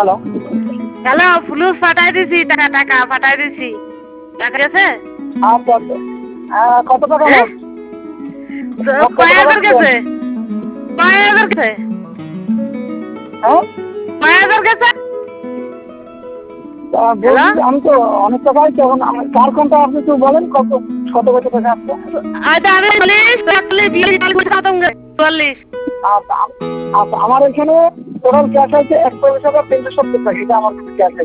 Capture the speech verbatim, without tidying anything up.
Hello hello, ফুলুস পাঠাই দিছি, টাকা টাকা পাঠাই দিছি। টাকা গেছে? আচ্ছা আচ্ছা আহ, কত টাকা হ্যাঁ? মোট তো মোট কত কয় টাকা হাজার দিবেন? গেছে? কয় হাজার গেছে? হ্যাঁ কয় হাজার গেছে? তা হ্যালো? বলছি আমি তো অনেক টাকাই তখন আমার কার কোনটা আপনি একটু বলেন কত কত কত টাকা আসছে? আচ্ছা আমি চল্লিশ, চল্লিশ, বিয়াল্লিশ, চল্লিশ খতম করে। চল্লিশ। আচ্ছা আম- আচ্ছা আমার এখানে টোটাল ক্যাশ আছে একশো টাকা তিনশো সত্তর টাকা এটা আমার কাছে ক্যাশ আছে।